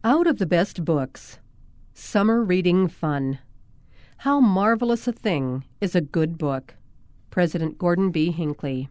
Out of the best books. Summer reading fun. How marvelous a thing is a good book. President Gordon B. Hinckley.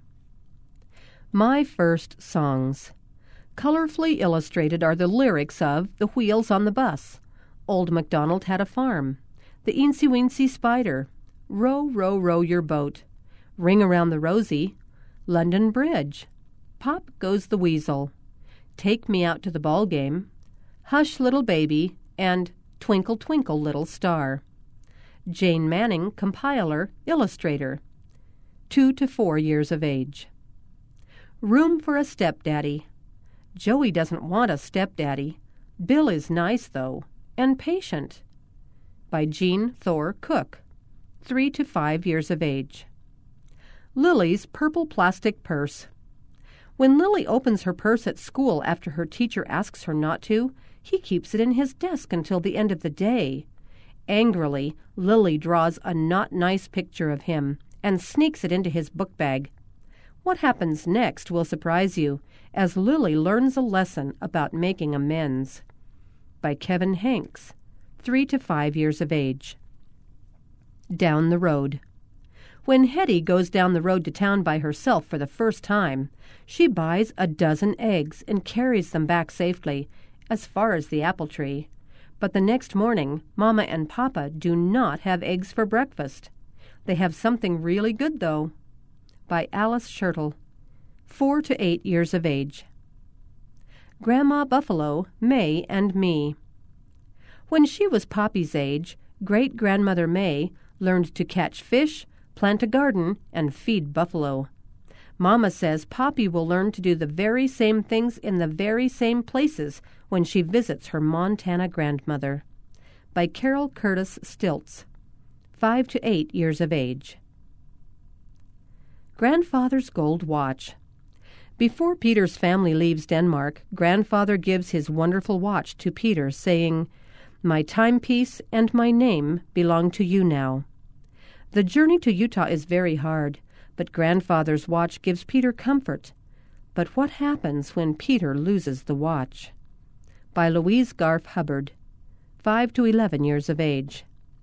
My First Songs. Colorfully illustrated are the lyrics of The Wheels on the Bus, Old MacDonald Had a Farm, The Eensy Weensy Spider, Row, Row, Row Your Boat, Ring Around the Rosy, London Bridge, Pop Goes the Weasel, Take Me Out to the Ball Game, Hush Little Baby, and Twinkle Twinkle Little Star. Jane Manning, compiler, illustrator. 2 to 4 years of age. Room for a Stepdaddy. Joey doesn't want a stepdaddy. Bill is nice, though, and patient. By Jean Thor Cook. 3 to 5 years of age. Lily's Purple Plastic Purse. When Lily opens her purse at school after her teacher asks her not to, he keeps it in his desk until the end of the day. Angrily, Lily draws a not nice picture of him and sneaks it into his book bag. What happens next will surprise you, as Lily learns a lesson about making amends. By Kevin Hanks, 3 to 5 years of age. Down the Road. When Hetty goes down the road to town by herself for the first time, she buys a dozen eggs and carries them back safely, as far as the apple tree. But the next morning, Mama and Papa do not have eggs for breakfast. They have something really good, though. By Alice Schertle, 4 to 8 years of age. Grandma Buffalo, May and Me. When she was Poppy's age, great-grandmother May learned to catch fish, plant a garden, and feed buffalo. Mama says Poppy will learn to do the very same things in the very same places when she visits her Montana grandmother. By Carol Curtis Stilts, 5 to 8 years of age. Grandfather's Gold Watch. Before Peter's family leaves Denmark, Grandfather gives his wonderful watch to Peter, saying, "My timepiece and my name belong to you now." The journey to Utah is very hard, but Grandfather's watch gives Peter comfort. But what happens when Peter loses the watch? By Louise Garf Hubbard, 5 to 11 years of age.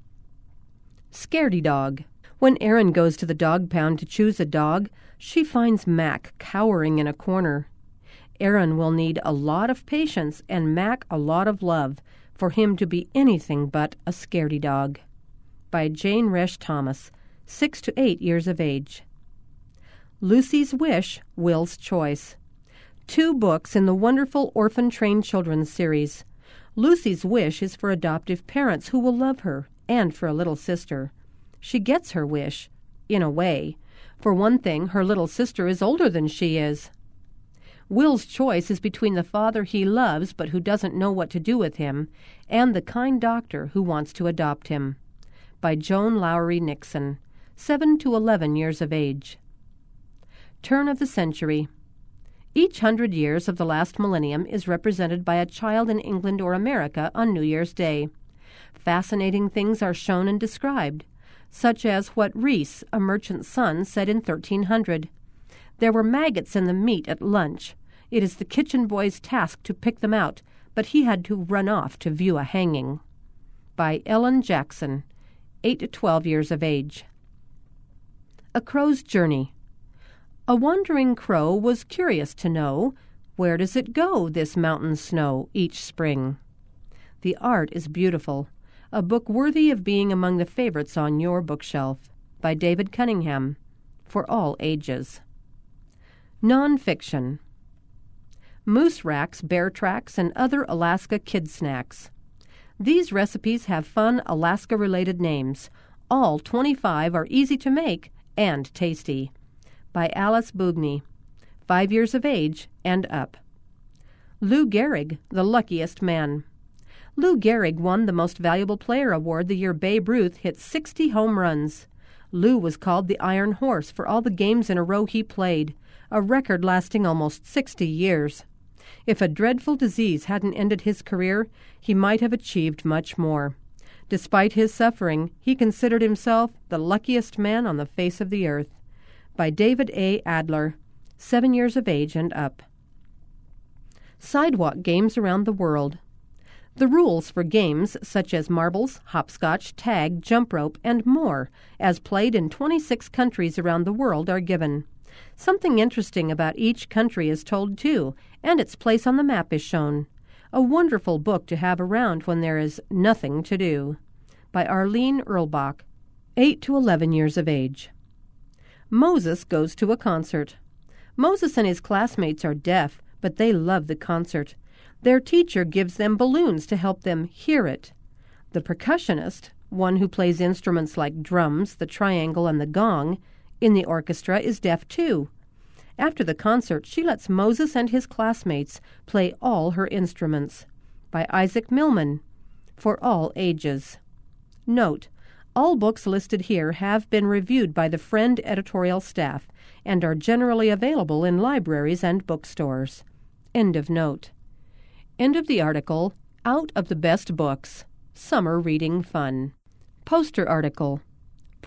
Scaredy Dog. When Erin goes to the dog pound to choose a dog, she finds Mac cowering in a corner. Erin will need a lot of patience and Mac a lot of love for him to be anything but a scaredy dog. By Jane Resch Thomas, 6 to 8 years of age. Lucy's Wish, Will's Choice. 2 books in the wonderful Orphan Trained Children series. Lucy's Wish is for adoptive parents who will love her, and for a little sister. She gets her wish, in a way. For one thing, her little sister is older than she is. Will's Choice is between the father he loves but who doesn't know what to do with him, and the kind doctor who wants to adopt him. By Joan Lowry Nixon, 7 to 11 years of age. Turn of the Century. Each 100 years of the last millennium is represented by a child in England or America on New Year's Day. Fascinating things are shown and described, such as what Reese, a merchant's son, said in 1300. There were maggots in the meat at lunch. It is the kitchen boy's task to pick them out, but he had to run off to view a hanging. By Ellen Jackson, 8 to 12 years of age. A Crow's Journey. A wandering crow was curious to know, where does it go, this mountain snow, each spring? The art is beautiful, a book worthy of being among the favorites on your bookshelf. By David Cunningham, for all ages. Non-fiction. Moose racks, bear tracks, and other Alaska kid snacks. These recipes have fun Alaska-related names. All 25 are easy to make and tasty. By Alice Boogney, 5 years of age and up. Lou Gehrig, the luckiest man. Lou Gehrig won the Most Valuable Player award the year Babe Ruth hit 60 home runs. Lou was called the Iron Horse for all the games in a row he played, a record lasting almost 60 years. If a dreadful disease hadn't ended his career, he might have achieved much more. Despite his suffering, he considered himself the luckiest man on the face of the earth. By David A. Adler, 7 years of age and up. Sidewalk games around the world. The rules for games such as marbles, hopscotch, tag, jump rope, and more, as played in 26 countries around the world, are given. Something interesting about each country is told too, and its place on the map is shown. A wonderful book to have around when there is nothing to do. By Arlene Erlbach, 8 to 11 years of age. Moses goes to a concert. Moses and his classmates are deaf, but they love the concert. Their teacher gives them balloons to help them hear it. The percussionist, one who plays instruments like drums, the triangle, and the gong, in the orchestra is deaf too. After the concert, she lets Moses and his classmates play all her instruments. By Isaac Millman, for all ages. Note: all books listed here have been reviewed by the Friend editorial staff and are generally available in libraries and bookstores. End of note. End of the article, Out of the Best Books, Summer Reading Fun. Poster article.